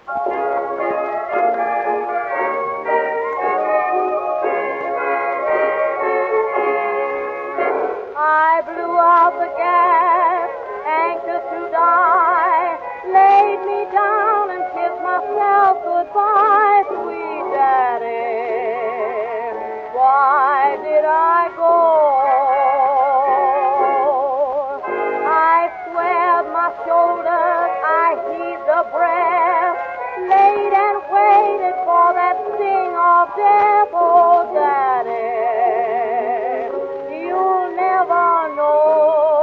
I blew out the gas, anxious to die, laid me down and kissed myself goodbye, sweet daddy. Why did I go? I squared my shoulders, I heaved a breath, laid and waited for that sting of death, oh daddy. You'll never know.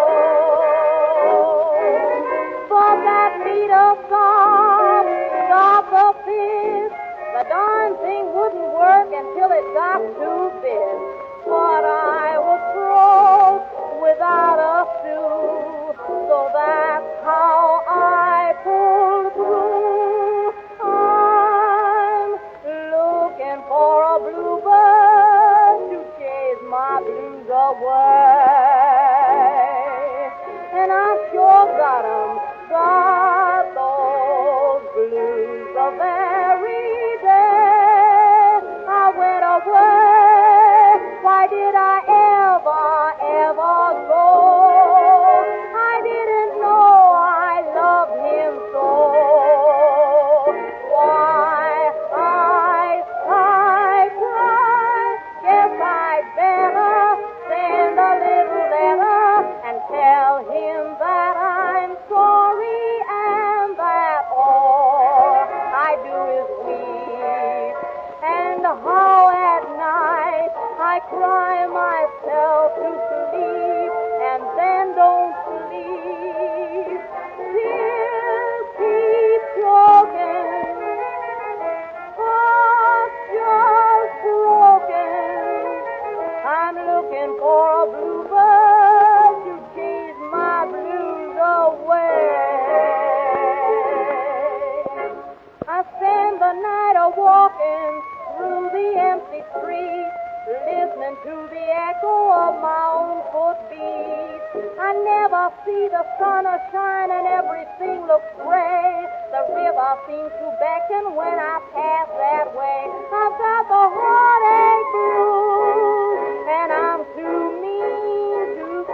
But that meter stopped the fist. The darn thing wouldn't work until it got too big. But I was broke without a sou, so that's how I pulled through. I'm looking for a bluebird to chase my blues away. And I sure got 'em, got those blues the very day I went away. Why did I ever go? I didn't know I loved him so. Why I cry, guess I'd better send a little letter and tell him that I'm sorry and that all I do is weep. And how at night I cry myself to sleep and then don't sleep. Tears keep choking, heart's just broken. I'm looking for a bluebird to chase my blues away. I spend the night a-walking through the empty street, listening to the echo of my own footbeats. I never see the sun a-shine and everything looks gray. The river seems to beckon when I pass that way. I've got the heartache blues and I'm too mean to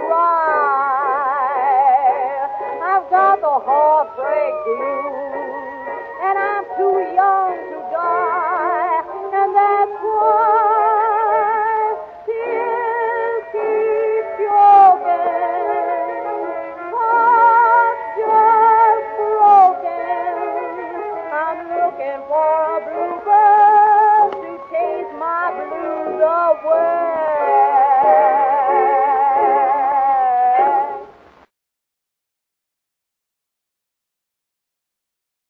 cry. I've got the heartbreak blues and I'm too young to die. And that's why tears keep choking, heart's just broken. I'm looking for